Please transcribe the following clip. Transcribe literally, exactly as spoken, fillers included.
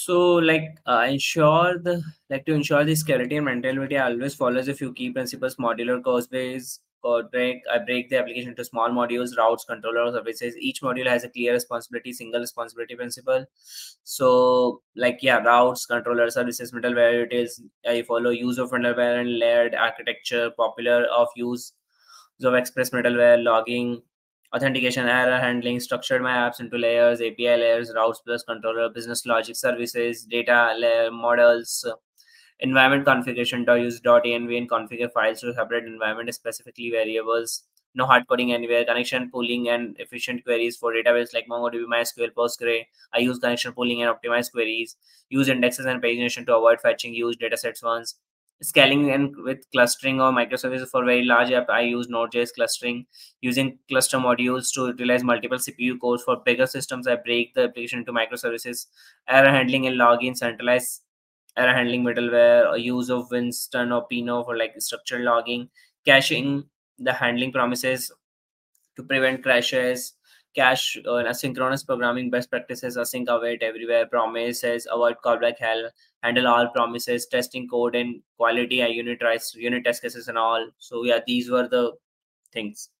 So like uh, ensure the like to ensure the scalability and maintainability, I always follows a few key principles: modular code base, code break. I break the application into small modules, routes, controller, services. Each module has a clear responsibility, single responsibility principle. So like yeah, routes, controller, services, middleware. It is I follow use of middleware and layered architecture, popular of use of express middleware, logging, authentication, error handling, structured my apps into layers, A P I layers, routes plus controller, business logic services, data layer models, uh, environment configuration. Use .env and configure files to separate environment, specifically variables. No hard coding anywhere. Connection pooling and efficient queries for database like MongoDB, MySQL, Postgre. I use connection pooling and optimized queries. Use indexes and pagination to avoid fetching huge datasets once. Scaling and with clustering or microservices for very large app, I use Node.js clustering. Using cluster modules to utilize multiple C P U cores. For bigger systems, I break the application into microservices. Error handling and login, centralized error handling middleware, or use of Winston or Pinot for like structured logging. Caching, the handling promises to prevent crashes. Cache uh, asynchronous programming best practices: async await everywhere, promises, avoid callback hell, handle all promises, testing code and quality, I unit tries unit test cases and all. So yeah, these were the things.